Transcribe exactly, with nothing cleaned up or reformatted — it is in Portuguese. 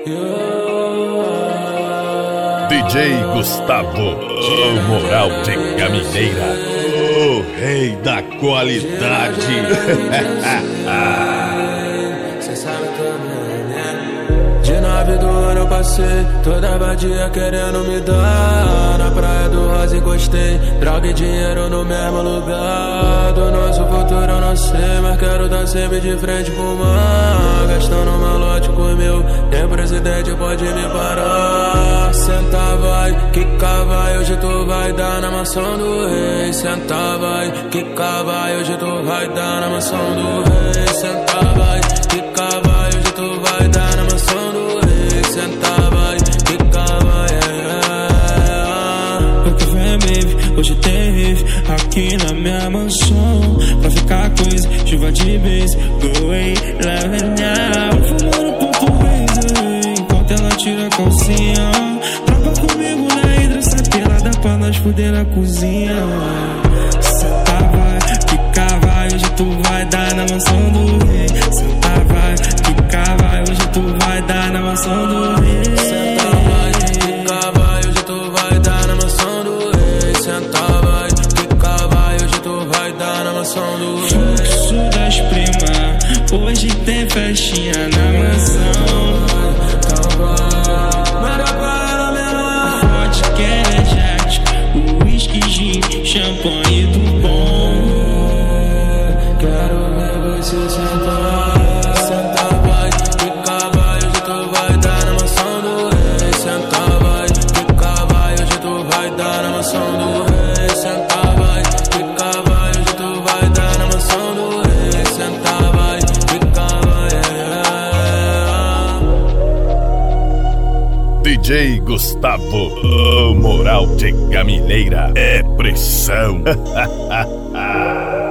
D J Gustavo, o Moral de Gamineira, o rei da qualidade. De nove do ano eu passei, toda vadia querendo me dar. Na praia do Rosa encostei, droga e dinheiro no mesmo lugar. Do nosso futuro eu não sei, mas quero dar sempre de frente pro mar. Gastando malote com o meu, nem presidente pode me parar. Senta vai, quica vai, hoje tu vai dar na mansão do rei. Senta vai, quica vai, hoje tu vai dar na mansão do rei. Senta vai, quica vai, hoje tu vai dar na mansão do rei. Senta vai, quica vai, é. O que vem, baby, hoje tem rave aqui na minha mansão. Pra ficar coisa, chuva de base, go away, leve it now. Fumando português, enquanto ela tira a calcinha. Troca comigo na hidra, essa pelada pra nós fuder na cozinha. Senta vai, quica vai, hoje tu vai dar na mansão do rei. Senta vai, quica vai, hoje tu vai dar na mansão do rei. Senta vai, quica vai, hoje tu vai dar na mansão do rei. Senta vai, quica vai, hoje tu vai dar na mansão do rei. Fluxo das primas, hoje tem festinha na mansão. Vodka energético, whisky, gin, champanhe do bom. Quero ver você sentar. Senta vai, quica vai, hoje tu vai dar na mansão do rei. Senta vai, quica vai, hoje tu vai dar na mansão do rei. Senta vai, quica vai, hoje tu vai dar na mansão do rei. Senta vai, quica vai, é. D J Gustavo, o Moral de Gamineira é pressão.